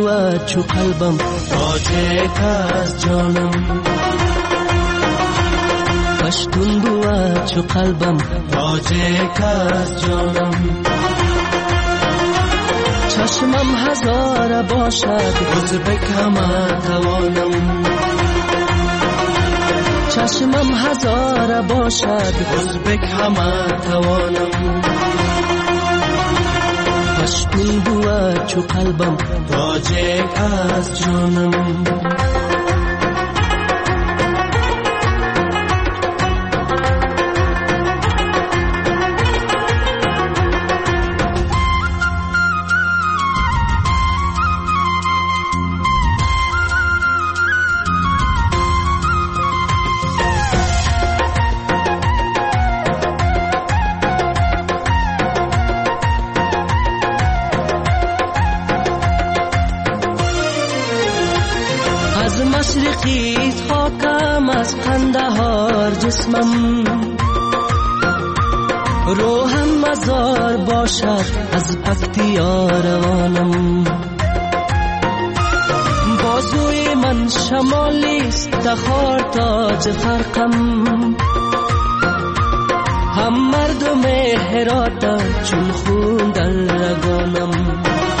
بود چو قلبم تاجک از جانم پشتون بود چو قلبم تاجک از جانم چشمم هزار باشد ازبک همه توانم چشمم هزار باشد ازبک همه توانم پشتون بود چو قلبم تاجک از جانم مشرقیت خاکم از قندهار جسمم روحم مزار باشد از پکتیا روانم بازوی من شمالیست تخار تاج فرقم هم مردم هرات چون خون در رگانم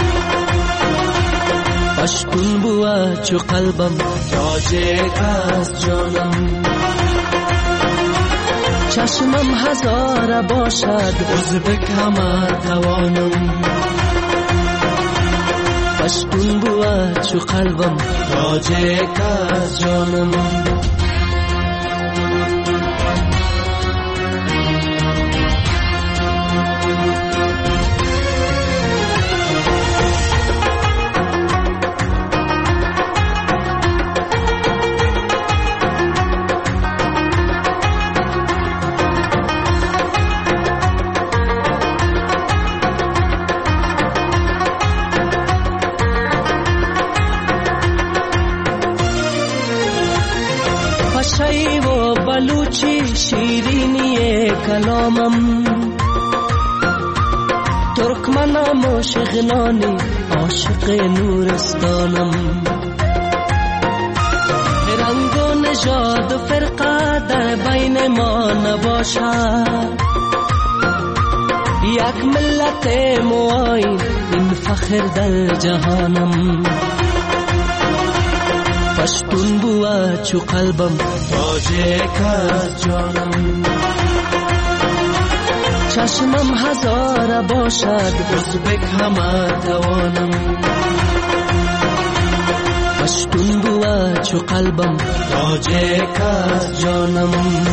پشتون بود چو قلبم تاجک از جانم چشمم هزار باشد ازبک همه توانم پشتون بود چو قلبم تاجک از جانم شی و بلوچی شیرینی کلامم ترکمنم و شغنانی عاشق نورستانم رنگ و نژاد و فرقه در بین ما نباشد یک ملت موین این فخر در جهانم پشتون بود چو قلبم تاجک از جانم چشمم هزار باشد ازبک همه توانم پشتون بود چو قلبم تاجک از جانم.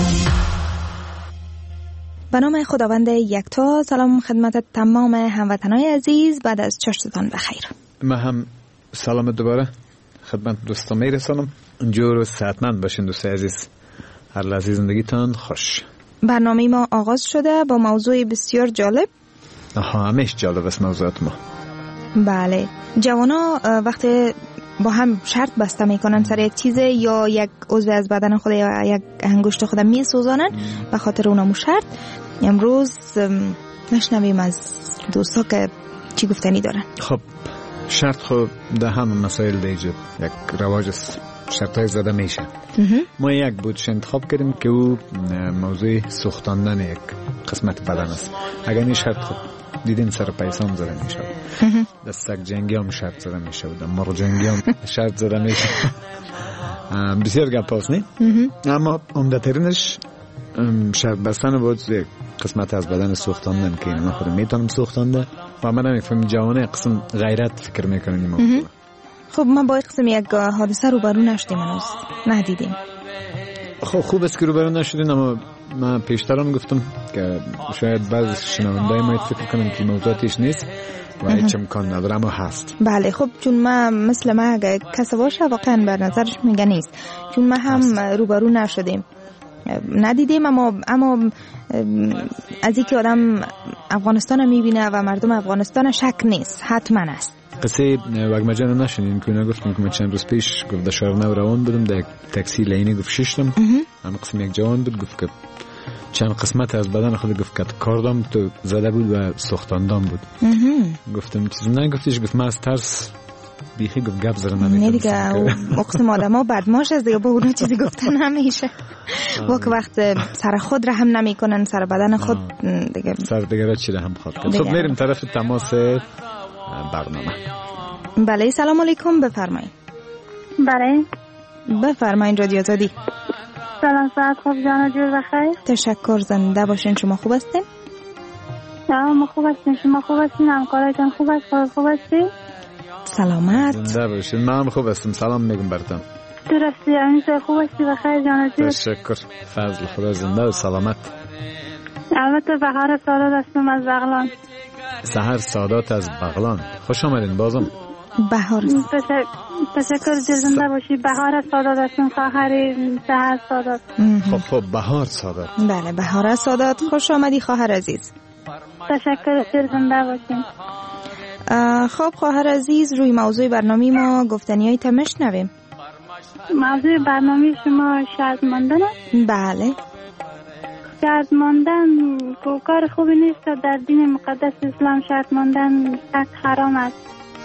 به نام خداوند یکتا. سلام خدمت تمام هموطنای عزیز، بعد از چاشتتان بخیر. من هم سلام دوباره خدمت دوستان میرسانم. جور و صحتمند باشین دوستای عزیز. هر لحظه زندگیتان خوش. برنامه ما آغاز شده با موضوع بسیار جالب. همیشه جالب است موضوعات ما. بله، جوانا وقتی با هم شرط بسته میکنن سر یک چیز یا یک عضو از بدن خود یا یک انگشت خود میسوزانن به خاطر اونمو شرط. امروز نشنویم از دوستا که چی گفتنی دارن. خب شرط خب ده همه مسائل دیجا یک رواج است، شرطای زده میشه. ما یک بودش انتخاب کردیم که او موضوع سوختاندن یک قسمت بدن است. اگر این شرط خب دیدین سر پیسان زده میشه، دستک جنگی هم شرط زده میشه، مرغ جنگی هم شرط زده میشه. بسیار گپ هست نی؟ اما عمده‌ترینش شرط بستن بود یک قسمت از بدن سوختاندن که من خودم میتونم سوختانده و من نمیفهمم جوانه قسم غیرت فکر میکنیم. خب ما با قسم یک حادثه روبرو نشدیم، هنوز ندیدیم. خب خوب است که روبرو نشدین، اما من پیشترم گفتم که شاید بعض شنوندای ما فکر کنن که موضوعاتش نیست و هیچ امکان نداره، اما هست. بله خب چون ما مثل ما اگه کسی باشه واقعا بر نظرش میگه نیست، چون ما هم روبرو نشدیم ندیدیم، اما از اینکه آدم افغانستان میبینه و مردم افغانستان شک نیست، حتما است. قصه وگمجه رو نشنین که اونا گفتم که من چند روز پیش گفت در شهرنو روان بودم، در تاکسی لینی گفت ششتم، هم قسم یک جوان بود گفت که چند قسمت از بدن خود گفت که کاردام تو زده بود و سوختاندام بود. گفتم چیز نه، گفتیش گفت من از ترس بیخی گپ زدن نه دیگه اقسم آدم ها بدماش از دیگه با اونا چیزی گفتن نمیشه وقت سر خود رحم نمی کنن سر بدن خود دیگه سر دیگه را چی رحم خواهد کرد. خب میریم طرف تماس برنامه. بله سلام علیکم بفرمایید. بله بفرمایید رادیو آزادی. سلام ساعت خوب جان جور بخیر. تشکر زنده باشین. شما خوب هستین؟ ما خوب هستیم. شما خوب هستین؟ همکارایتان خوب است؟ خوب هستی؟ سلامت زنده باشین. من خوب هستم. سلام میگم براتون. تو رفتی همیشه خوب هستی بخیر جان جور؟ تشکر. فضل خدا زنده و سلامت. البته بهار سعادت هستم از بغلان. سحر سعادت از بغلان. خوش آمدین بازم. بهار تشکر زنده باشی. بهار سعادت هستم خواهر سحر سعادت. خب بهار سعادت. بله بهار سعادت خوش آمدی خواهر عزیز. تشکر زنده باشین. خب خواهر عزیز روی موضوع برنامه ما گفتنیای تا مشنویم. موضوع برنامه شما شرط ماندن است؟ بله شرط ماندن کار خوبی نیست. در دین مقدس اسلام شرط ماندن حرام است.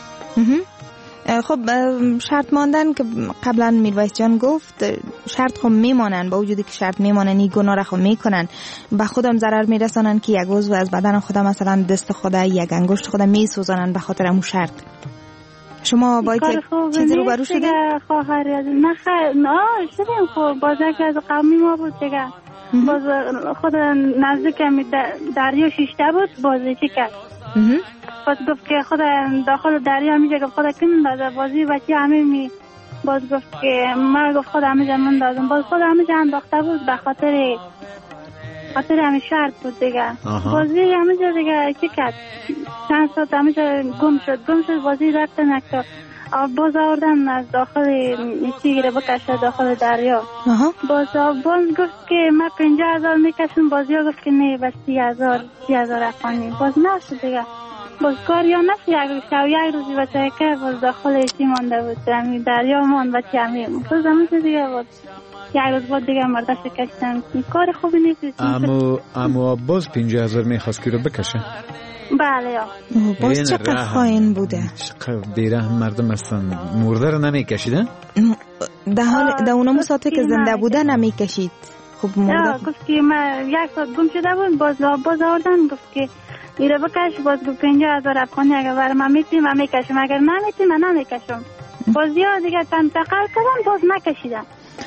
خب شرط ماندن که قبلا میرویس جان گفت شرط خب میمانن، با وجودی که شرط میمانن این گناه را خب میکنن، به خودم ضرر میرسانن که یک عضو از بدن خودم مثلا دست خودم یک انگشت خودم میسوزانن به خاطر همون شرط. شما باید چیزی رو برو شده؟ خواهر نه شدیم. خب باز که از قومی ما بود دیگه. باز خود نزدیک دریا شیشته بود بازی چی کرد. باز گفت که خود داخل دریا میشه گفت خود کنن داده بازی بچه همه باز گفت که ما گفت خود همه جمعن دادم. باز خود همه جمعن داخته بود به خاطر همه شرط بود دیگه. بازی همه جا دیگه چی کرد چند ساعت همه جا گم شد بازی رفت نکتا باز آوردن از داخل چیگیره بکشه داخل دریا. باز گفت که ما 50,000 میکشم. بازی ها گفت که نه بس 30,000 افغانی. باز نشد دیگه. باز کار یا نشد. یک روزی بچه که باز داخل چی مانده بود دریا ماند بچه همه باز همه دیگه بود. یک روز بود دیگه مرده شکشتن. کار خوبی نیست. امو باز 50,000 میخواست که رو بکشه. بله یا باز چقدر خواهین بوده. چقدر بیره مردم هستن. مرده رو نمیکشیدن؟ در اونم ساعته که زنده بوده نمیکشید. خب مرده گفت که ما یک ساعت گم شده بود. باز آوردن گفت که ایره بکش. باز گفت 50,000 افغانی اگر برای من میتیم من میکشم اگر نمیتیم من نمیکشم. باز یا دیگه تنتقل کردن باز نکشیدن.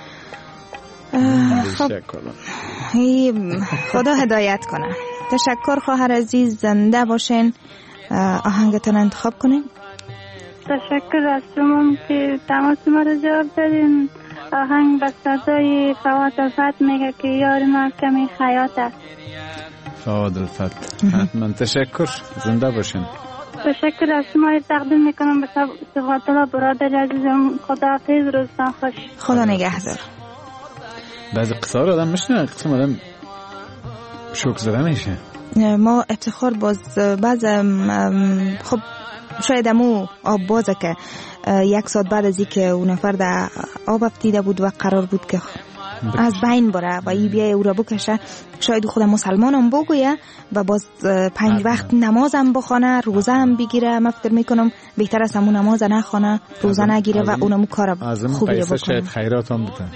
خب خدا هدایت کنه. تشکر خواهر عزیز زنده باشین. آهنگتون انتخاب کنین. تشکر از شما که تماس ما رو جواب دادین. آهنگ به صدای فواد الفت میگه که یار ما کمی خیاط است. فواد الفت حتما تشکر زنده باشین. تشکر از شما تقدیم میکنم به صفات الله برادر عزیزم. خداحافظ روزتان خوش. خدا نگهدار. بعضی قصه ها رو آدم میشنه قسم آدم شوک زده میشه. ما افتخار باز بعض خب شاید امو آب بازه که یک ساعت بعد از اینکه اون نفر در آب افتیده بود و قرار بود که از بین بره و ای بیای او را بکشه، شاید خود مسلمان هم بگویه و باز 5 وقت نماز هم بخونه روزه هم بگیره. من فکر میکنم بهتر است همون نماز نخونه روزه نگیره و اونمو کار خوبی بکنه. شاید خیرات هم بده.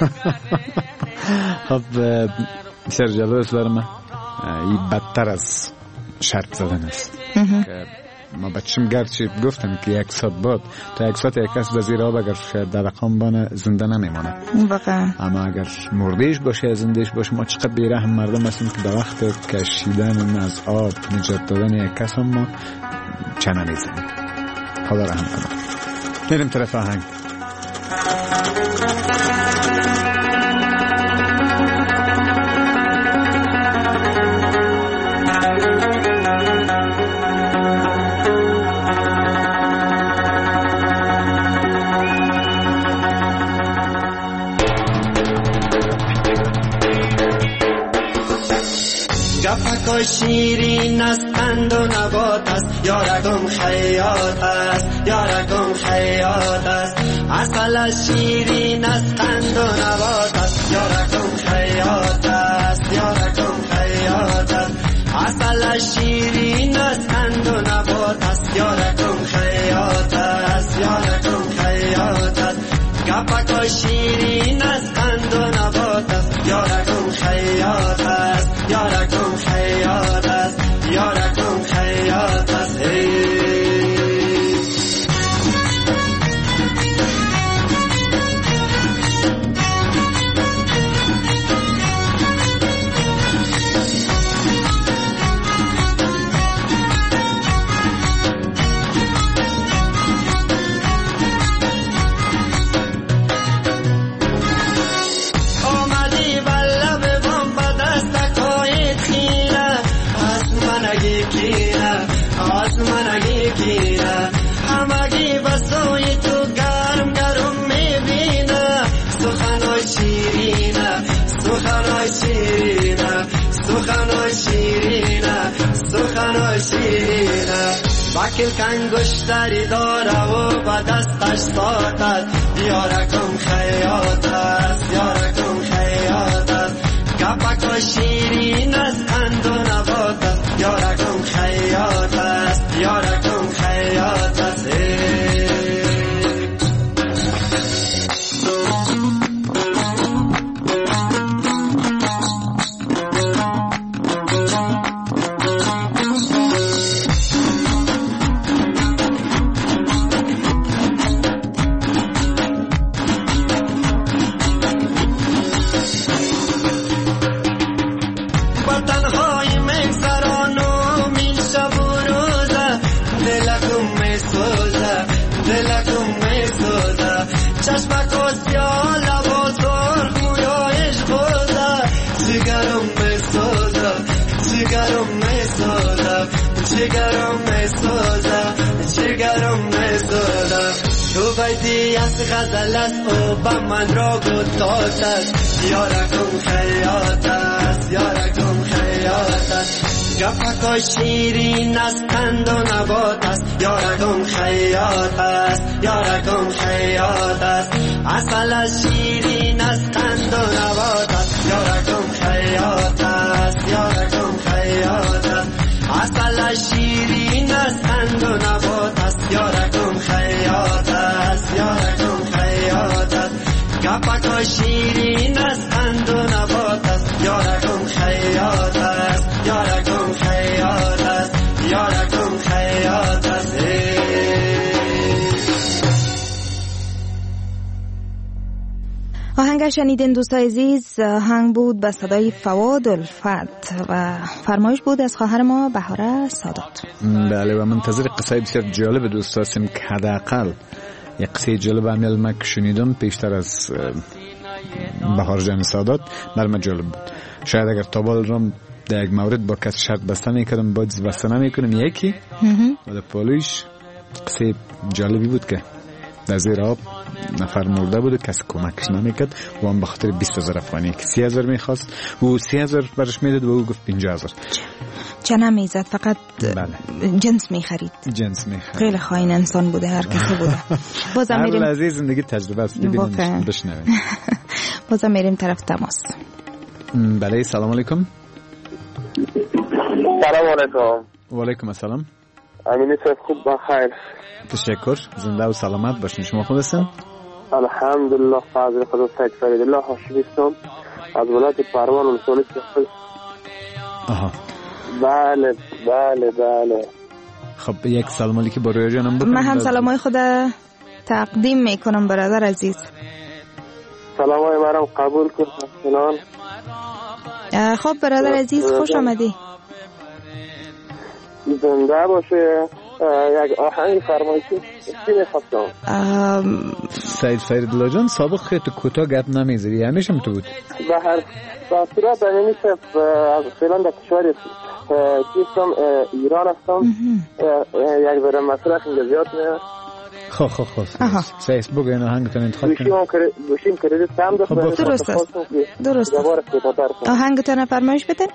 خب سر جلوس برمه این بدتر از شرط زدن است که ما بچم گرچه گفتم که 1 ساعت بعد تا 1 ساعت یک کس وزیر آب اگر شاید در رقم بانه زنده نمیمانه واقعا. اما اگر مردهش باشه زندهش باشه ما چقدر بیرحم مردم هستیم که در وقت کشیدن از آب نجات دادن یک کس هم ما چنه میزنیم. خدا رحم کنه. میریم طرف آهنگ. گپکای شیرین است قند و نبات است یارگم خیاط است یارگم خیاط است عسل شیرین است قند و نبات است یارگم خیاط است یارگم خیاط است عسل شیرین است قند و نبات است یارگم خیاط است است یارکم خیاط است گپک شیرین است قند و نبات است یارکم خیاط است یارکم خیاط است یارکم خیاط است همگی بسوی تو گرم گرم میبینه سخنای شیرینه سخنای شیرینه سخنای شیرینه سخنای شیرینه باکل کنگشتری داره و با دستش ساعت است یارکم خیاط است یارکم خیاط است گپک شیرین است قند و نبات است یارکم خیاط است یارکم خیاط است چشمک و سیاه لب و سرخ مویایش بوده جگرم میسوزه جگرم میسوزه جگرم میسوزه جگرم میسوزه تو بیتی از غزل است او به من را گفتاد است یارکم خیاط است یارکم خیاط است گپک شیرین است قند و نبات است یارکم خیاط است یارکم خیاط است عسل شیرین است قند و نبات است یارکم خیاط است یارکم خیاط است عسل شیرین است قند و نبات است یارکم خیاط است یارکم خیاط است گپک شیرین است قند و نبات است یارکم خیاط است یارکم خیاط است یارکم خیاط است آهنگ شنیدین دوستای عزیز آهنگ بود به صدای فواد الفت و فرمایش بود از خواهر ما بهاره سادات. بله و منتظر قصه بسیار جالب دوست هستیم که حداقل یک قصه جالب عمل ما که شنیدم پیشتر از بهار جان سادات بر من جالب بود. شاید اگر تابال رام در یک مورد با کس شرط بسته میکردم باید بسته نمیکنم یکی و در پالویش قصه جالبی بود که در زیر آب نفر مرده بود کسی کمکش نمیکرد و هم بخاطر 20,000 افغانی که 30,000 میخواست و 30,000 برش میداد و او گفت 50,000 چه نمیزد فقط بله. جنس میخرید خیلی خاین انسان بوده هر کسی بوده. بازم میریم عزیز زندگی تجربه است ببینیم بشنویم. بازم میریم طرف تماس. بله سلام علیکم. سلام علیکم. و علیکم السلام. امینی صاحب خوب بخیر. تشکر زنده و سلامت باشین. شما خوب هستین؟ الحمدلله فضل خدا سید فرید الله هاشمی هستم از ولایت پروان ولسوالی شخص. آها بله بله بله. خب یک سلام علیکی با رویا جانم بکنم. من هم سلامای خود تقدیم میکنم برادر عزیز. سلامای مرام قبول کن حسنان. خب برادر عزیز خوش آمدی. زنده باشه. یک آهنگ فرمایشی چی میخواستم؟ سید فریدالله جان سابق خیلی کوتاه گپ نمیذاری همیشه تو بود. به هر صورت نمیشه از فعلا در کشور کیستم ایران هستم. یک ذره مصرف اینجا زیاد میاد. خب فیسبوک این آهنگتون انتخاب کنید. گوشیم کردیت کم داشت. درست آهنگتون فرمایش بده.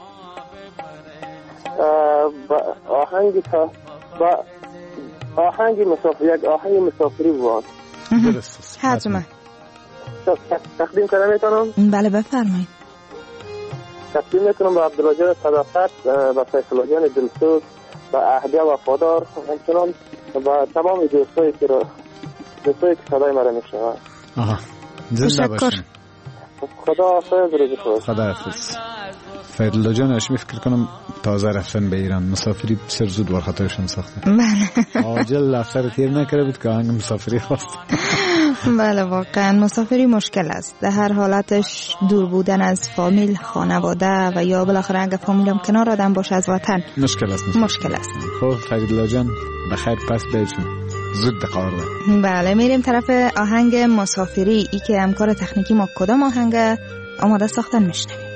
آهنگ مسافری بود. درست. حتما. تقدیم کنم میتونم؟ بله بفرمایید. تقدیم میکنم به عبدالله صداقت، به فیصل جان دلسوز، به اهدیه وفادار، همچنان به تمام دوستایی که دوستایی که صدای مرا میشنوند. آها زنده باشین. خدا حافظ. روز خدا حافظ. فیض‌الله جان اش فکر کنم تازه رفتن به ایران، مسافری بسیار زود بر خاطرشون ساخته. بله. عاجل افسر تیر نکرده بود که آهنگ مسافری خواست. بله واقعا مسافری مشکل است. در هر حالتش دور بودن از فامیل، خانواده و یا بالاخره اگه فامیل هم کنار آدم باشه از وطن مشکل است. خب فیض‌الله جان بخیر پس بهتون زود قرار. بله میریم طرف آهنگ مسافری. ای که همکار تکنیکی ما کدام آهنگ آماده ساختن میشنویم.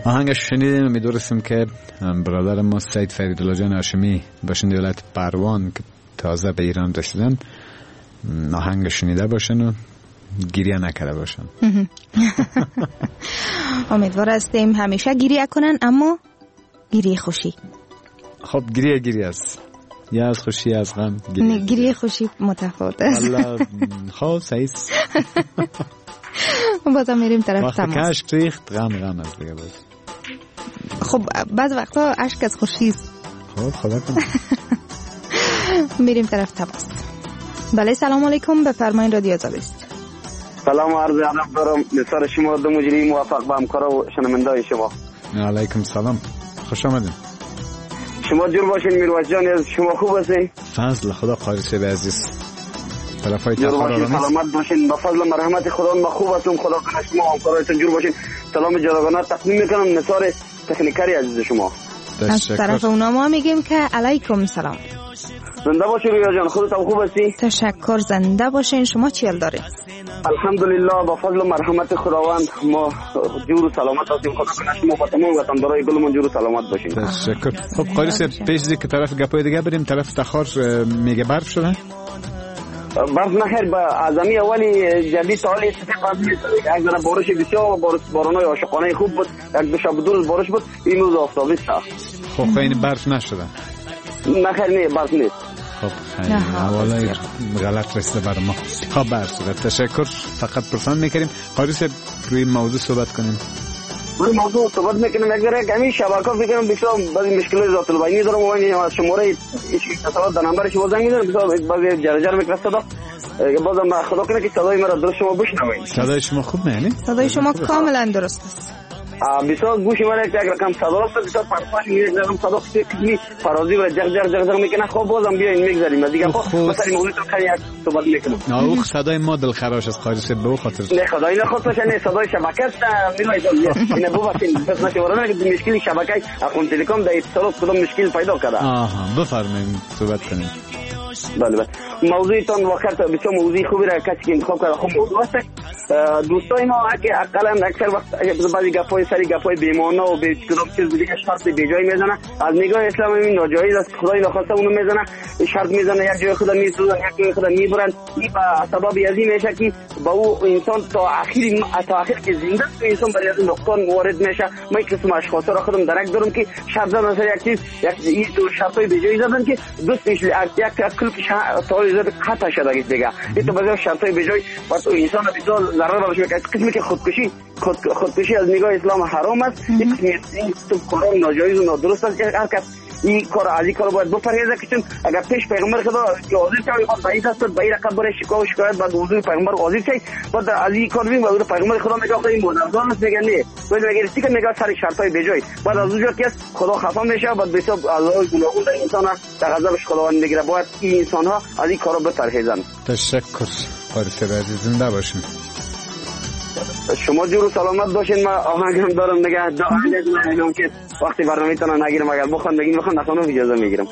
آهنگش شنیدیم. امیدوارستم که برادر ما سید فریدالله جان هاشمی باشند ولایت پروان که تازه به ایران رسیدن آهنگش شنیده باشن و گریه نکرده باشن. امیدوار هستیم همیشه گریه کنن، اما گریه خوشی. خب گریه است، یا از خوشی یا از غم. گریه خوشی متفاوت است. خب صحیح است. بازم میریم طرف تماس. وقتی اشک ریخت غم است دیگه. باز خب بعض وقتا اشک از خوشی است. خب خدا کنه. میریم طرف تماس. بله سلام علیکم، بفرمایید رادیو آزاد است. سلام عرض ادب دارم بسیار شما دو مجری موفق به همکارا و شنونده‌های شما. علیکم سلام، خوش آمدید. شما جور باشین میروز جان، از شما خوب هستین؟ فضل خدا قارس به عزیز. طرفای جور باشین، سلامت باشین، با فضل مرحمت خدا ما خوب هستم. خدا کنه شما همکارایتون جور باشین. سلام جداگانه تقدیم میکنم نثار تکنیکری عزیز شما. از طرف اونا ما میگیم که علیکم سلام. زنده باشین رویا جان، خودت خوب هستی؟ تشکر، زنده باشین. شما چی حال دارید؟ الحمدلله با فضل و مرحمت خداوند ما جور و سلامت هستیم. خدا کنه شما با تمام وطندارای گلمون جور و سلامت باشین. تشکر. خب قاریس پیش که طرف گپای دیگه بریم، طرف تخار میگه برف شده؟ برف نخیر با اعظمی اولی جدید سالی استفاده میشه. یک ذره بارش بسیار بارانای عاشقانه خوب بود. یک دو شب دو روز بارش بود. این روز آفتابی است. خب این برف نشده؟ نخیر نه برف نیست. خب خیلی حوالا غلط رسیده بر ما. خب برف شده. تشکر. فقط پرسان میکنیم قاریس روی موضوع صحبت کنیم. روی موضوع صحبت میکنیم. اگر کمی شبکه فکرم بسیار بعضی مشکلات ذات البینی دارم و شماره اتصالات در نمبر شما زنگ میزنم بسیار بعضی جرجر میفرسته. بازم خدا کنه که صدای مرا درست شما بشنوید. صدای شما خوب نه؟ صدای شما کاملا درست است. بسیار گوش من یک رقم صدا است، بسیار پرپاش یک رقم صدا کمی فرازی و جغ میکنه. خب بازم بیاین میگذاریم دیگه. خب مثلا موضوع تو خیلی صحبت میکنم. نه صدای ما دلخراش است قاریس به خاطر نه خدای نخواست نه صدای شبکه است. میلایدون نه بوباتین بس نشورانه که مشکلی شبکه اخون تلکام در اتصالات کدام مشکل پیدا کرده. بفرمایید صحبت کنیم. بله موضوعتون وقت بسیار موضوع خوبی را کسی که انتخاب کرده خوب موضوع است. دوستای ما که اقلا اکثر وقت بعضی گپای سری گپای بی‌معنا و به کدام چیز دیگه شرط به جای میزنه. از نگاه اسلام این ناجایز است. خدای نخواسته اونو میزنه، شرط میزنه، یک جای خدا میسوزن، یک جای خدا میبرن. این به سبب ازی میشه که با او انسان تا آخر که زنده است انسان برای از نقصان وارد میشه. ما یک قسم اشخاص را خودم درک دارم که شرط زدن سر یک چیز یک شرطای به جای زدن که دوستش یک کلک تا زد قطع شده دیگه. این تو بازم شرطای به جای وقت انسان بسیار ضرر براش میکنه. قسمی که خودکشی از نگاه اسلام حرام است. این تو کار ناجایز و نادرست است. هر کس این کار از این کار باید بپرهیزه که چون اگر پیش پیغمبر خدا حاضر شوی خود بعید است به این رقم برای شکایت بعد حضور پیغمبر حاضر شید بعد از این کار ببین بعد پیغمبر خدا میگه آخه این مدرزان است میگه نه باید اگر استی که میگه سر شرطای بجای بعد از اونجا که خدا خفا میشه بعد بسیار الله گناهون در انسان در غضبش خداوند میگیره. باید این انسان ها از این کارا بپرهیزن. تشکر قاریس عزیز، زنده باشین. شما جور و سلامت باشین. من آهنگم دارم نگه دارم که وقتی برنامه تان نگیرم اگر بخوان بگین بخوان نخوانم اجازه میگیرم.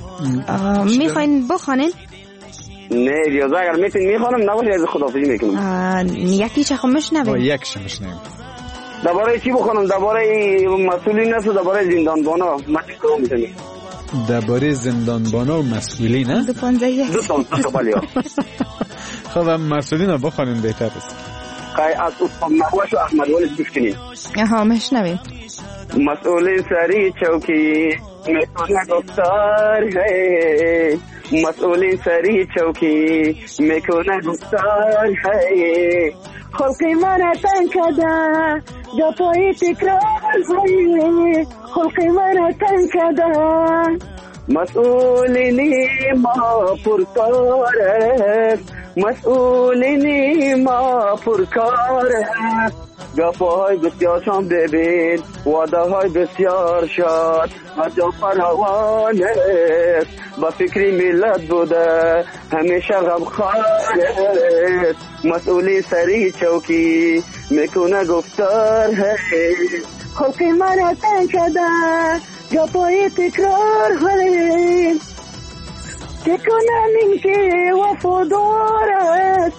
میخواین بخوانین؟ نه اجازه اگر میتونین میخوانم نباشه از خداحافظی میکنم. یکی چه خمش نبین؟ یک شمش نبین. درباره چی بخوانم؟ درباره مسئولین است و درباره زندانبانا من چی کنم میتونی؟ درباره زندانبانا و مسئولین است؟ دو تا بلی ها. خب مسئولین رو بخوانین بهتر است. از اصحاب نحوش و احمد والد بشکنین. مشنوین. مسئولین سری چوکی میکنه گفتار ہے، مسئولین سری چوکی میکنه گفتار ہے، خلقی من تن کده جفای تکرار ہے، خلقی من تن کده مسئولین ما پرکار است، مسئولین ما پرکار است. گپاهای بسیار شان ببین، وعده های بسیار شاد و جا فراوان است، با فکری ملت بوده همیشه غمخوار است. مسئولی سری چوکی میکنه گفتار ہے، خلقی من تن کده گپای تکرار ہے، که کنم این که وفادار است،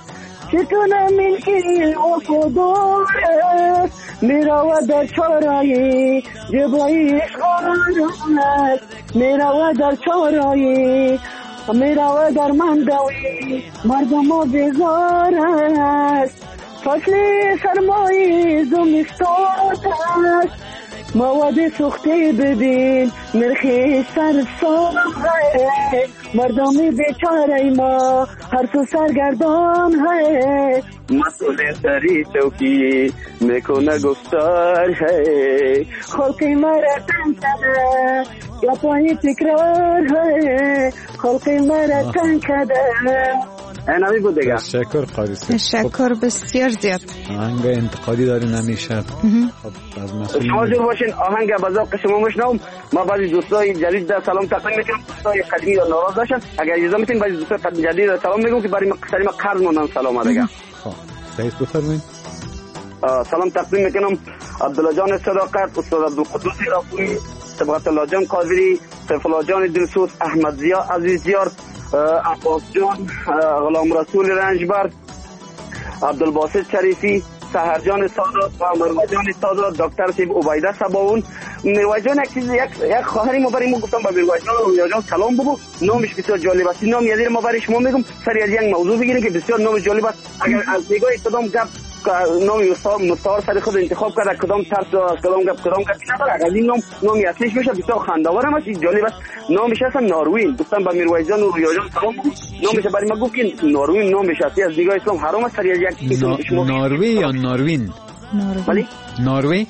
چطورم ملکی وفادار میرا و در چارایی جبایی عشقانت میرا و در چارایی میرا و در مندوی مردم و بیزار است فصل سرمایی زمستان است مواد سختی ببین نرخی سرسام ہے مردمی بیچاره ما هر سو سرگردان ہے مسئول سری چوکی میکنه گفتار ہے خلقی مرا تن کده یا پایی تکرار ہے خلقی مرا تن کده نمی بود دیگه. تشکر قاضی صاحب. تشکر بسیار زیاد. آهنگ انتقادی داری نمیشه. خب از مسئول شما جور باشین آهنگ بذاق شما میشنوم. ما بعضی دوستای جدید در سلام تقدیم میکنم. دوستای قدیمی رو ناراض نشن. اگر اجازه میتین بعضی دوستای جدید سلام میگم که برای مقصدی ما قرض مونن سلام دیگه. خب سعید بفرمایید. سلام تقدیم میکنم عبدالله جان صداقت، استاد عبدالقدوس رافعی، صبغت الله جان قادری، سیف الله جان دلسوز، احمد ضیا عزیز یار، عباس جان، غلام رسول رنجبر، عبدالباسط شریفی، سحر جان سادات و مروه جان سادات، دکتر سیب عبیده سباون. مروه جان یک خواهری ما برای ما گفتم با مروه جان و رویا جان سلام بگو. نامش بسیار جالب است. نام یادی ما برای شما میگم سری از یک موضوع بگیریم که بسیار نام جالب است. اگر از نگاه کدام گپ نام مستعار سر خود انتخاب کرده کدام طرز کدام گپ نداره. اگر این نام اصلیش بشه بسیار خنده‌آور هم است، جالب است. نامش اصلا ناروین. گفتم با مروه جان و رویا جان سلام بگو. نامش برای ما گفت که ناروین نامش است. از نگاه اسلام حرام است سری از یک اسم ناروی یا ناروین؟ ولی ناروی؟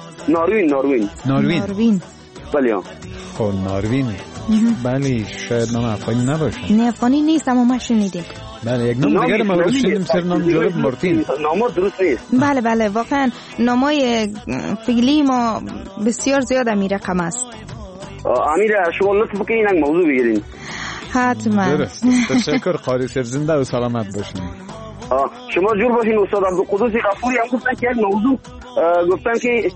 ناروین بله. خب ناروین بله شاید نام افغانی نباشه. نه افغانی نیست اما ما شنیدیم. بله یک نام دیگر ما شنیدیم سر نام جالب مارتین. نام درست نیست. بله واقعا نامای فعلی ما بسیار زیاد امیر رقم است. امیر شما لطف بکنین یک موضوع بگیرین. حتما. درست. تشکر قاری صاحب زنده و سلامت باشین. شما جور باشین. استاد عبدالقدوس غفوری هم گفتن که یک موضوع گفتن که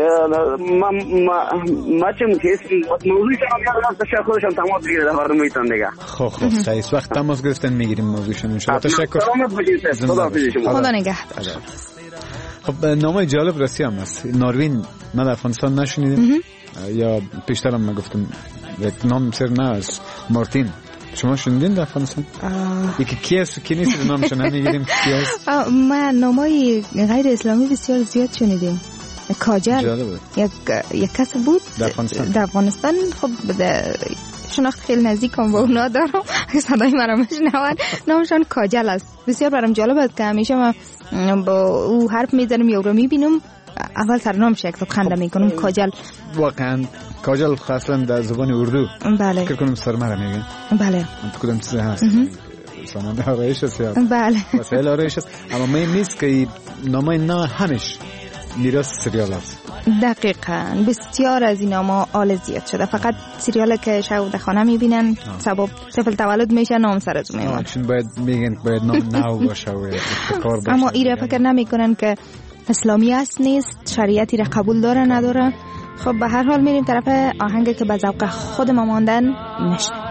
ما چم که موضوعی که هم یاد داشته خودشان تماس بگیره در برنامه‌تان دیگه. خب صحیح وقت تماس گرفتن میگیریم موضوعشون ان شاء الله. تشکر. سلامت باشید. خدا نگهدار. خب نامای جالب رسی هم است. ناروین من در افغانستان نشنیدم یا پیشترم من گفتم یک نام سر نه است مارتین. شما شنیدین در افغانستان؟ یکی کی است کی نیست نامش نمیگیریم کی است؟ ما نامای غیر اسلامی بسیار زیاد شنیدیم. کاجل یک کس بود در افغانستان. خب شناخت خیلی نزدیکم با اونا دارم. صدای مرا میشنون. نامشان کاجل است. بسیار برام جالب است که همیشه ما با او حرف میزنم یا رو میبینم اول سر نامش یک خنده میکنم. کاجل واقعا کاجل خاصا در زبان اردو. بله فکر کنم سرمرا میگن. بله کدام چیز هست سامان آرایش است یا بله وسایل آرایش است. اما مهم نیست که نامای نه همش میراث سریال است. دقیقاً بسیار از این نام‌ها آل زیاد شده. فقط سریال که شب در خانه میبینن سبب طفل تولد میشه نام سر از میمونه. چون باید میگن باید نام نو باشه و ابتکار باشه. اما ایره فکر نمیکنن که اسلامی است نیست، شریعتی را قبول داره نداره. خب به هر حال میریم طرف آهنگی که به ذوق خود ما ماندن نشنویم.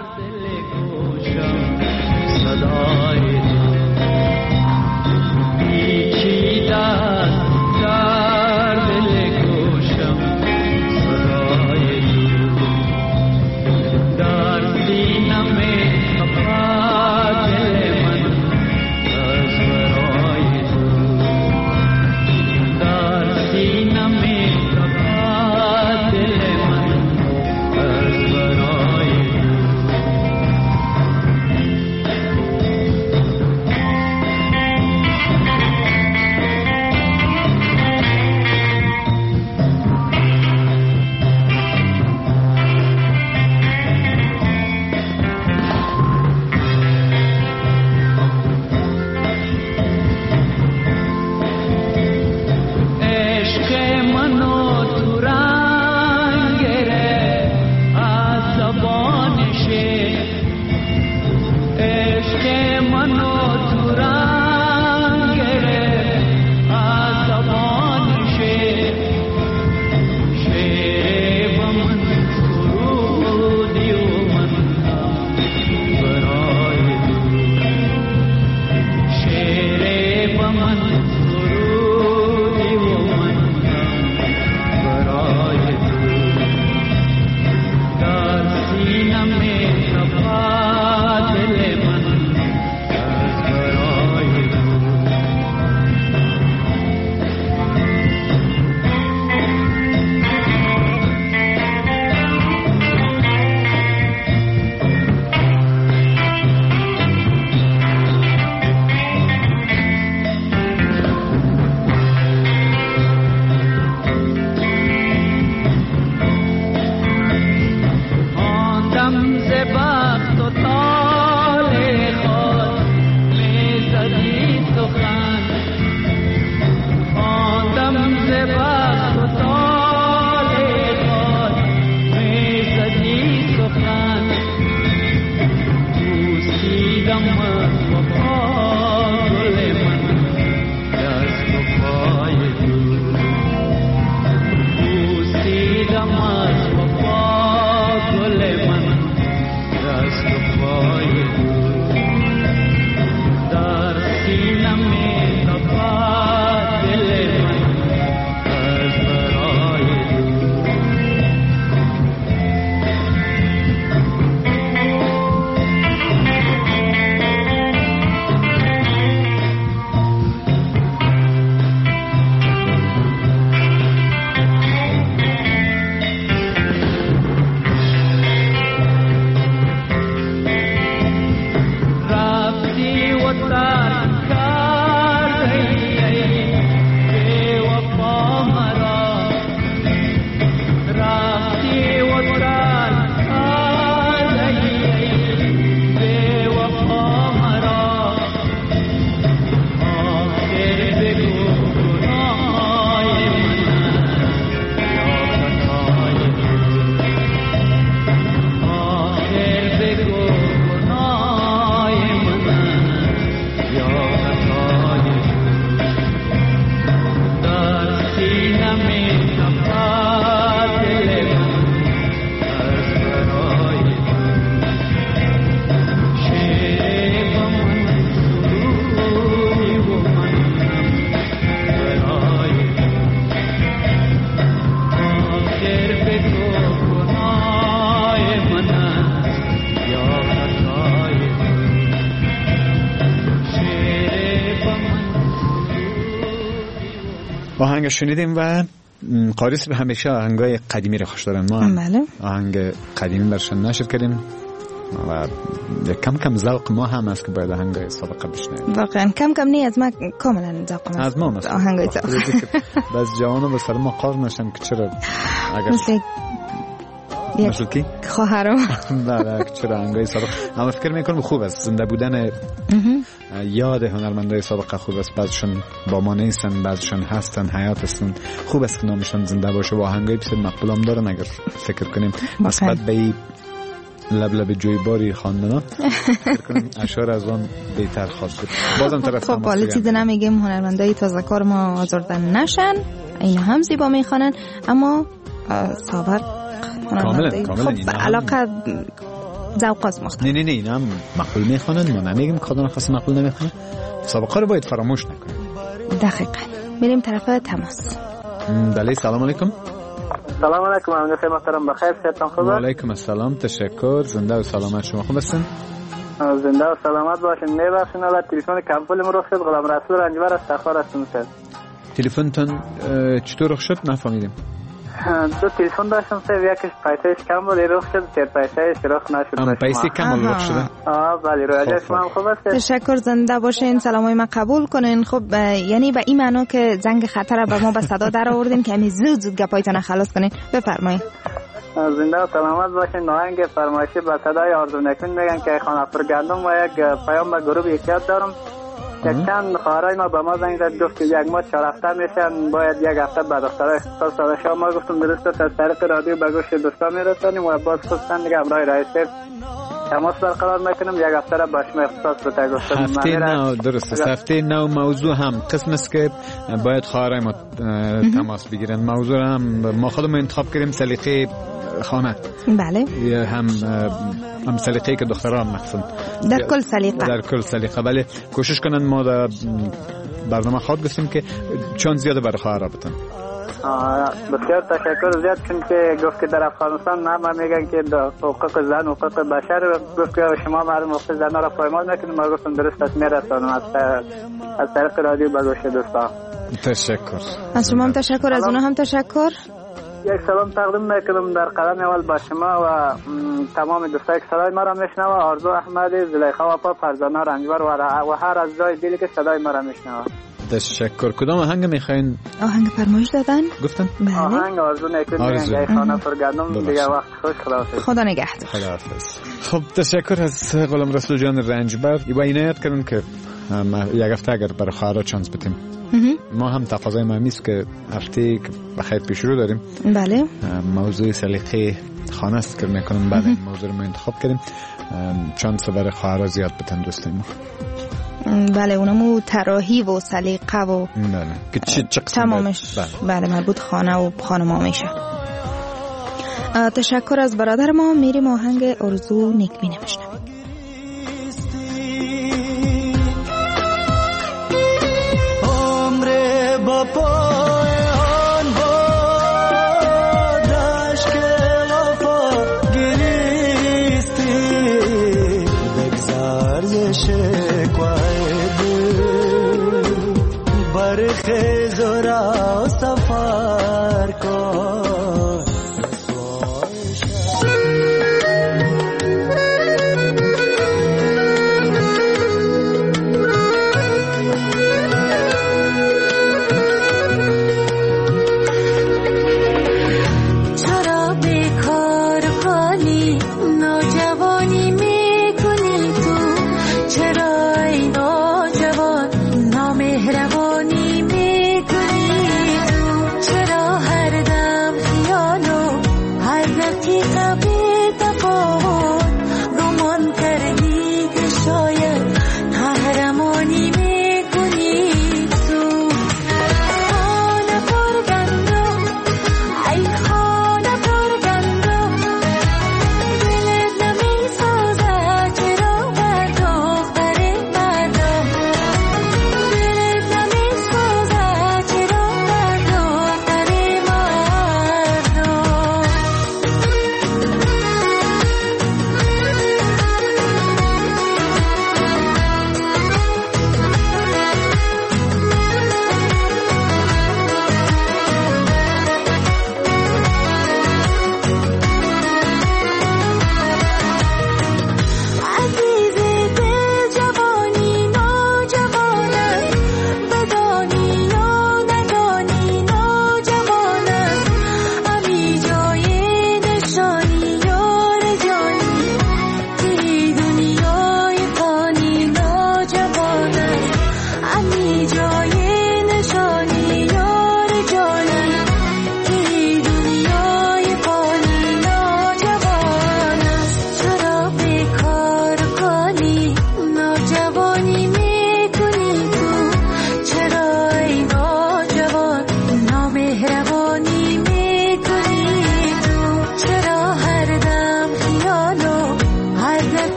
آهنگ شنیدیم و قاریس به همیشه آهنگای قدیمی رو خوش دارن. ما بله. آهنگ قدیمی برشان نشر کردیم و کم کم ذوق ما هم است که باید آهنگای سابقه بشنویم. واقعا کم کم نه، از ما کاملا ذوق از ما مثلا آهنگای سابقه. بس جوانا به سر ما قار نشن که چرا اگر مثل کی؟ خواهرم. بله چرا آهنگای سابقه. اما فکر میکنم خوب است، زنده بودن یاد هنرمندای سابقه خوب است. بعضشون با ما نیستن، بعضشون هستن، حیات هستن. خوب است که نامشون زنده باشه و آهنگای بسیار مقبول هم دارن اگر فکر کنیم نسبت به لب جویباری خواندنا فکر کنیم اشعار از آن بهتر خواست بود. بازم طرف خب حالا چیزی نمیگیم هنرمندای تازه کار ما آزردن نشن، اینا هم زیبا میخوانن، اما سابق هنرمندای خب علاقه ذوق از مختلف. نه اینا هم مقبول میخوانن، ما نمیگیم کدام خاص مقبول نمیخوانن. سابقه رو باید فراموش نکنیم. دقیقاً. میریم طرف تماس. بله سلام علیکم. سلام علیکم همگی محترم، بخیر صحتان خوبه؟ و علیکم السلام، تشکر. زنده و سلامت شما خوب هستین؟ زنده و سلامت باشین. میبخشین الان تلفن کمپل ما رخ شد، غلام رسول رنجبر از تخار هستم. تلفنتون چطور رخ شد نفهمیدم. دو تلفن داشتم یکیش پیسهش کم بود رخ شد، تر پیسهش رخ نشد. پیسه کم بود رخ شده. بله روی شما هم خوب است. تشکر، زنده باشین، سلامای ما قبول کنین. خب یعنی به این معنا که زنگ خطر به ما به صدا در آوردین که همین زود گپایتون خلاص کنین. بفرمایید. زنده و سلامت باشین. آهنگ فرمایشی به صدای آرزو نکن میگن که خانه فرگندم و یک پیام به گروه یکیات دارم. یک چند خواهرای ما به ما زنگ زد گفت که یک ماه 4 هفته میشن، باید یک هفته بعد دخترای اختصاص داده شما. ما گفتم درست است، از طریق رادیو به گوش دوستان میرسانیم و باز خصوصا دیگه همراه رئیس تماس برقرار میکنم. یک هفته را به شما اختصاص بده گفتم. هفته نو درست است. هفته نو موضوع هم قسم است که باید خواهرای ما تماس بگیرن. موضوع هم ما خودمون انتخاب کردیم، سلیقه خانه. بله. هم سلیقه‌ای که دخترها مخصوصا در کل سلیقه ولی کوشش کنن ما در برنامه خود گفتیم که چون زیاده برای خواهرها بتن. بسیار تشکر. زیاد چون که گفت که در افغانستان همه میگن که حقوق زن و حقوق بشر، گفت که شما مردم حقوق زنها را پایمال نکنید. ما گفتم درست است میرسانم از طریق رادیو به گوش دوستان. تشکر. از شما هم تشکر، از اونها هم تشکر. یک سلام تقدیم میکنم در قدم اول با شما و تمام دوستایی که صدای ما را میشنوه. آرزو احمدی، زلیخا وفا، فرزانه رنجبر و هر از جای دلی که صدای ما را میشنوه. تشکر. کدام آهنگ میخواین؟ آهنگ فرمایش دادن گفتم. بله. آهنگ آرزو نکن میگن خانه فرگندم. دیگه وقت خوش، خداحافظ. خدا نگهدار. خداحافظ. خب تشکر از غلام رسول جان رنجبر. با عنایت کردن که یک هفته اگر برای خواهرها چانس بدیم. ما هم تقاضای ما است که هفته که بخیر پیش رو داریم. بله. موضوع سلیقه خانه است که میکنم بعد این موضوع رو ما انتخاب کردیم. چانس برای خواهرها زیاد بدن دوستای ما. بله اونمو طراحی و سلیقه و بله که چه تمامش بله مربوط خانه و خانم میشه. تشکر از برادر ما. میریم آهنگ آرزو نکبینه بشنویم. با پای آنها دشت وفا گریستی بگذار ز شکوای دل برخیز و را سفر کن. مهربانی میکنی تو، چرا هر دم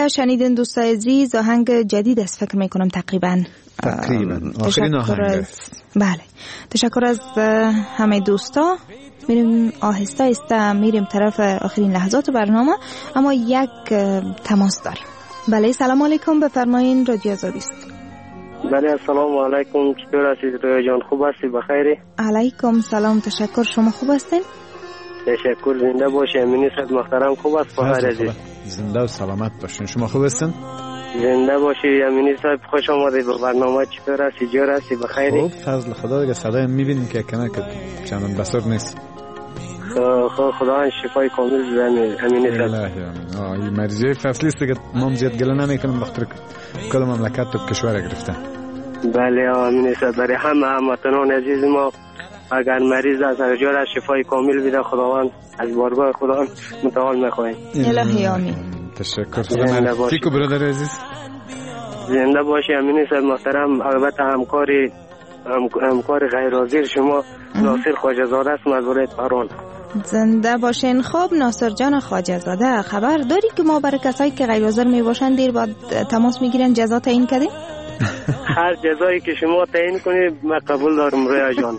که شنیدین دوستای عزیز، آهنگ جدید است فکر میکنم تقریبا آخرین آهنگ است. بله، تشکر از همه دوستا. میریم آهسته آهسته میریم طرف آخرین لحظات برنامه، اما یک تماس داریم. بله سلام علیکم، بفرمایین، رادیو آزادی است. بله السلام علیکم، چطور هستید رویا جان؟ خوب هستی؟ بخیری؟ علیکم سلام، تشکر، شما خوب هستین؟ تشکر، زنده باشی. امینی صاحب محترم خوب است؟ بخیر عزیز، زنده و سلامت باشین. شما خوب هستین؟ زنده باشی امینی صاحب، خوش آمدید به برنامه. چطور هستی؟ جور هستی؟ بخیری؟ خوب، فضل خدا دیگه. صدای میبینیم که کمک چندان بسر نیست. خدا شفای کامل بده امینی صاحب. این مریضی فصلی است که ما زیاد گله نمیکنیم، بخاطر کل مملکت و کشور گرفته. بله امینی صاحب، برای همه هموطنان عزیز ما اگر مریض است هر جا شفای کامل بده خداوند، از بارگاه خداوند متعال میخواهیم. الهی آمین. تشکر. خدا فیکو برادر عزیز، زنده باشی امینی صاحب محترم. البته همکار غیر حاضر شما ناصر خواجه زاده است، مزارت پران. زنده باشین. خب ناصر جان خواجه زاده، خبر داری که ما برای کسایی که غیر حاضر می باشن دیر بعد تماس میگیرن جزا تعیین کردیم؟ هر جزایی که شما تعیین کنید من قبول دارم رویا جان.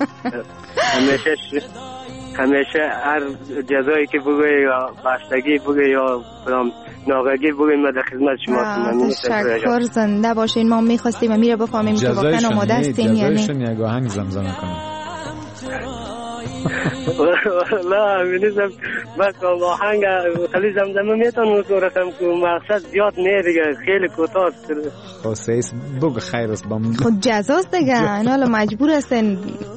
همیشه هر جزایی که بگوی یا بستگی بگوی یا ناغگی بگوی من در خدمت شما هستم. تشکر، زنده باشین. ما میخواستیم میره بفهمیم که واقعا آماده هستین یا نه. جزایشون یک آهنگ زمزمه کنیم. لا امینی صاحب، من آهنگ خیلی زمزمه میتونم رقم که مقصد زیاد نه دیگه، خیلی کوتاه است. خب سیس بگو خیر است با من. خود جزاست دیگه، اینا حالا مجبور هستن.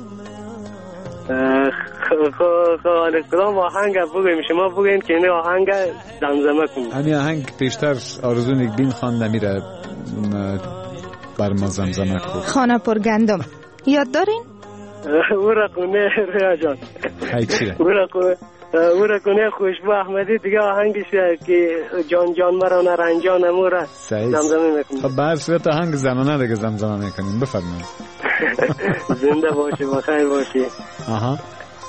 کدام آهنگ بگویم؟ شما بگویم که این آهنگ زمزمه کنیم. همین آهنگ پیشتر آرزو نیکبین خوانده میره بر ما زمزمه کنیم. خانه پر گندم یاد دارین؟ او را کنه ریا جان، او را کنه خوشبو احمدی دیگه آهنگش که جان جان مرا نرنجان امورا زمزمه میکنیم. خب به هر صورت آهنگ زمانه دیگه زمزمه میکنیم. بفرمایید. زنده باشی، بخیر باشی. آها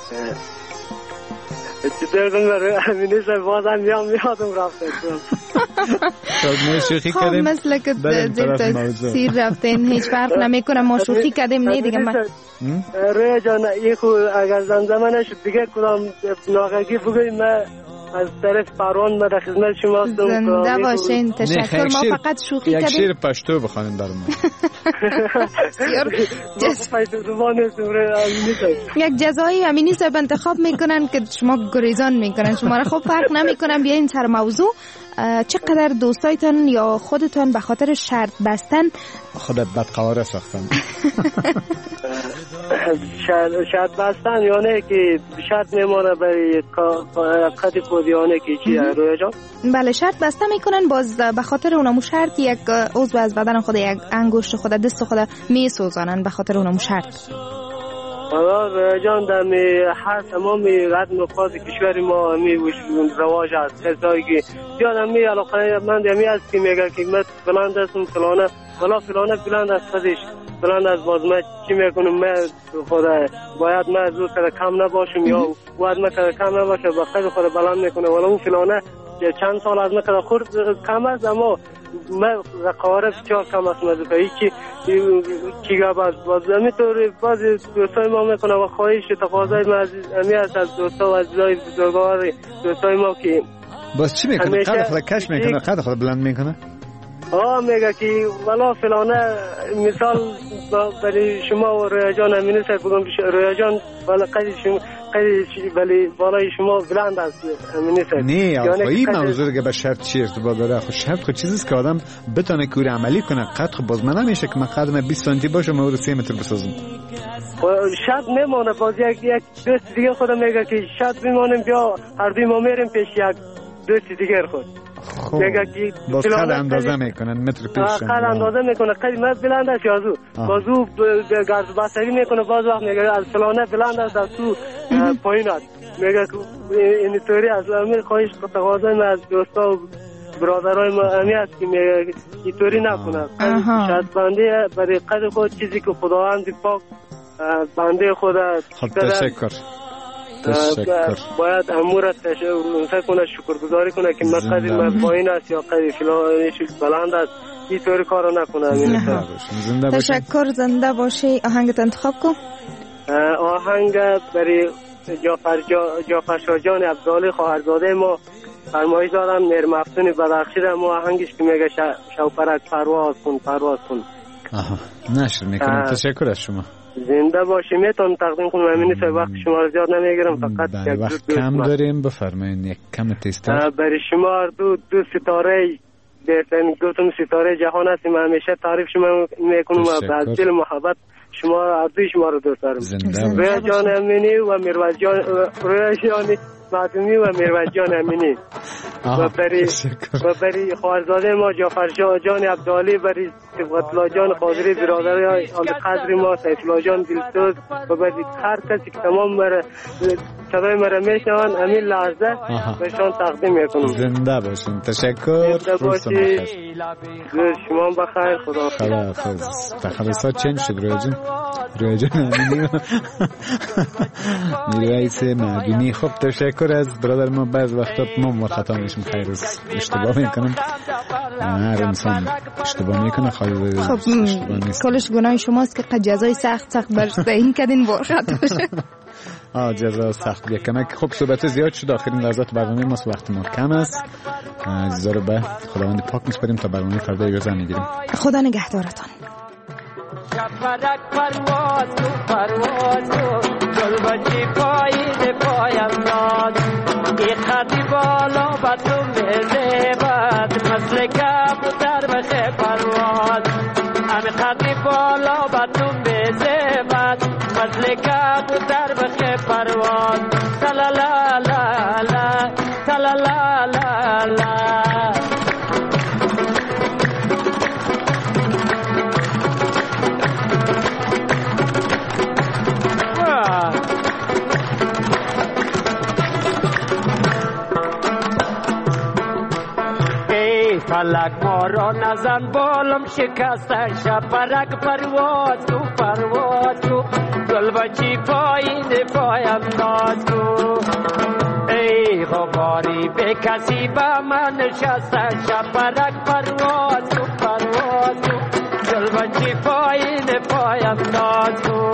چطور کنم امینی صاحب؟ بازم یادم رفته. شوخی کردیم مثل که دل سیر رفتین، هیچ فرق نمیکنه. ما شوخی کردیم نه دیگه. رویا جان این خود اگر زمزمه نشد دیگه کدام ناغگی بگویم من از طرف پروان من در خدمت شما هستم. زنده باشین. تشکر. ما فقط شوخی کردیم. یک شعر پشتو بخوانیم برای ما. یک جزایی امینی صاحب انتخاب میکنن که شما گریزان میکنن. شما را خب فرق نمیکنن. بیاین سر موضوع. چقدر دوستایتان یا خودتان به خاطر شرط بستن خودت بدقواره ساختن؟ شرط بستن یعنی که شرط میمانه برای قد خود یعنی که چی رویا جان؟ بله شرط بسته میکنن، باز به خاطر اونمو شرط یک عضو از بدن خود، یک انگشت خود، دست خود میسوزانن به خاطر اونمو شرط. رویا جان در هر تمام قد نقاط کشور ما رواج است. کسایی که زیاد می علاقه من همی است که میگه که من بلند هستم فلانه ولی فلانه بلند است، خودش بلند است، باز من چی میکنم؟ من خدا باید من زود کم نباشم یا باید من کم نباشه، با خود خود بلند میکنه ولی اون فلانه چند سال از من خورد کم است، اما من قواره بسیار کم است. مزوکه هیچی چیگه باز همینطور باز دوستای ما میکنه و خواهش تقاضای من همی است از دوستا و عزیزای بزرگوار دوستای ما که باز چی میکنه؟ قد خود کش میکنه؟ قد خود بلند میکنه؟ میگه که ولا فلانه مثال برای شما و رویا جان امینی صاحب بگم رویا جان ولی قدش ولی بالای شما بلند است امینی صاحب. نه آخه این موضوع که به شرط چی ارتباط داره؟ خب شرط خود چیزیست که آدم بتونه کار عملی کنه. قد خب باز من نمیشه که من قدم 20 سانتی باشه من رو 3 متر بسازم. شرط نمانه. باز یک دوست دیگه خودم میگه که شرط میمانیم بیا هر دوی ما میریم پیش یک دوست دیگر خود. خب باز قد اندازه میکنن متر پیش قد اندازه میکنه. قد من بلند است یازو بازو گرد بستری میکنه. باز وقت میگه از فلانه بلند است از تو پایین است. میگه اینطوری از امیر خواهش تقاضای من از دوستا و برادرای ما همی است که میگه اینطوری نکنه. شاید بنده برای قد خود چیزی که خداوند پاک بنده خود خب تشکر. باید امور کنه شکرگزاری کنه که مقدی من پایین است یا قدی فلانش بلند است اینطوری کارو نکنه. تشکر. زنده باشی. آهنگت انتخاب کن. آهنگ برای جعفر شاه جان عبدالی خواهرزاده ما فرمایش دارم نرمفتون بدخشی را ما آهنگش که میگه شوپرک پرواز کن. نشر میکنم. تشکر از شما. زنده باشی. میتونم تقدیم کنم همین وقت شما رو زیاد نمیگیرم فقط یک وقت کم داریم بفرمایید یک کم تیستر. برای شما دو ستاره بهترین گفتم ستاره جهان هستیم همیشه تعریف شما میکنم و از دل محبت شما عبدی شما رو دوست دارم. رویا جان امینی و میروز جان معدومی و میروز جان امینی و بری خواهرزاده ما جعفر شاه جان عبدالی بری صبغت جان قادری برادر قدر ما سیف الله جان دلسوز و بری هر کسی که تمام صدای مرا میشنوند همین لحظه بهشان تقدیم میکنم. زنده باشین. تشکر. روز شما بخیر. خداحافظ. تخلصات چند شد رویا جان امینی میروز معدومی. خب تشکر از برادر ما. بعض وقتا ما خطا میشیم خیر از اشتباه میکنم. هر انسان اشتباه میکنه. خب کلش گناه شماست که جزای سخت برسته این کدین بار خطا باشه. جزا سخت یکم. خب صحبت زیاد شد. آخرین لحظات برنامه ما وقت ما کم است. عزیزا رو به خداوند پاک میسپاریم تا برنامه فردا اجازه میگیریم. خدا نگهدارتان. شپرک پرواز کو گل بچی پایم داد ای خطی بالا بطم زیبت مثل کبوتر بخه پرواز امی خطی بالا بطم زیبت مثل کبوتر بخه پرواز تلالا لا لا تلالا لا لا فلک ما را نزن بالم شکسته شپرک پرواز کو گل بچی پایم ناز کو ای غباری به کسی با من نشسته شپرک پرواز کو گل بچی پایم ناز کو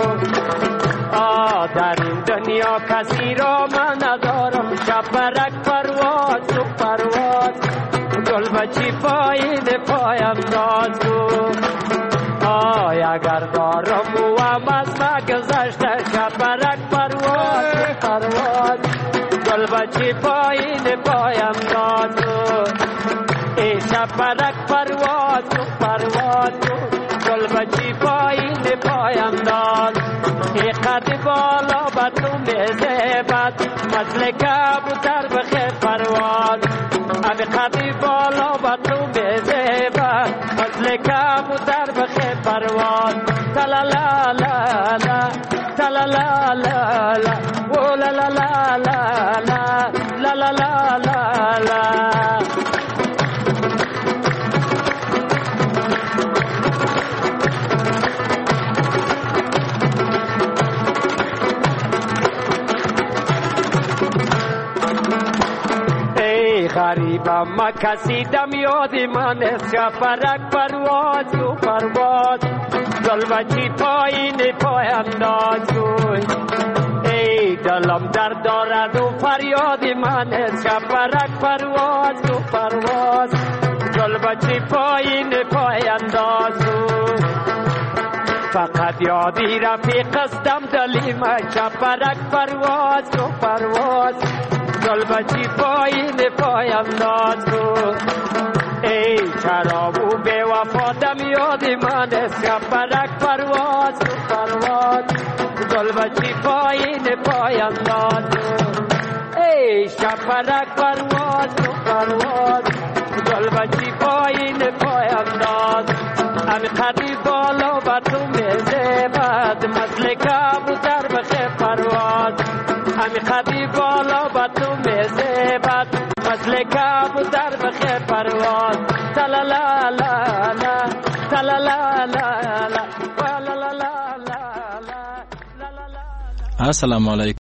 در این دنیا کسی را من ندارم شپرک پرواز گل بچی پایم ناز کو اگر دارم و از گذشته شپرک پرواز گل بچی پایم ناز کو ای شپرک پرواز گل بچی پایم ناز ای قد بالا بطم زیبت مثل کبوتر بخه پرواز امی قدی بالا بطم زیبت مثل کبوتر بخه پرواز تلالا لا لا تلالا لا لا او لا لا لا لا لا لا لا لا لا غریبم ما کسی دم یادی من است شپرک پرواز گل بچی پایم ناز کوی ای دلم درد دارد و فریادی من است شپرک پرواز گل بچی پایم ناز کوی فقط یادی رفیق استم دلی من شپرک پرواز گل بچی پایم ناز کو ای شراب و بے وفا دم یادی من است شپرک پرواز گل بچی پایم ناز کو ای شپرک پرواز گل بچی پایم ناز امی خطی بالا بطم زیبت مثل کبوتر بخه پرواز امی خطی بالا بطم زیبت مثل کبوتر بخه پرواز تلالا لا لا تلالا لا لا السلام علیکم.